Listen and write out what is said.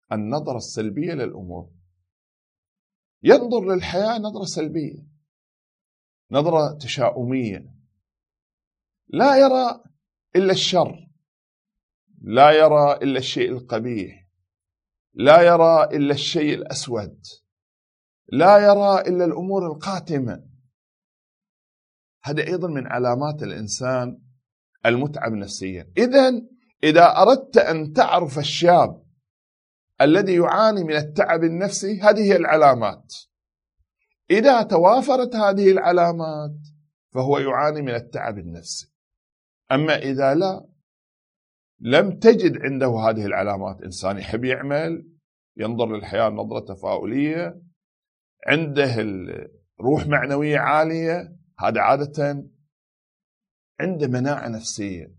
النظرة السلبية للأمور، ينظر للحياة نظرة سلبية، نظرة تشاؤمية، لا يرى إلا الشر، لا يرى إلا الشيء القبيح، لا يرى إلا الشيء الأسود، لا يرى إلا الأمور القاتمة. هذا أيضا من علامات الإنسان المتعب نفسيا. إذا أردت أن تعرف الشاب الذي يعاني من التعب النفسي، هذه هي العلامات. إذا توافرت هذه العلامات فهو يعاني من التعب النفسي. أما إذا لم تجد عنده هذه العلامات، إنسان يحب يعمل، ينظر للحياة نظرة تفاؤلية، عنده روح معنوية عالية، هذا عادة عنده مناعة نفسية،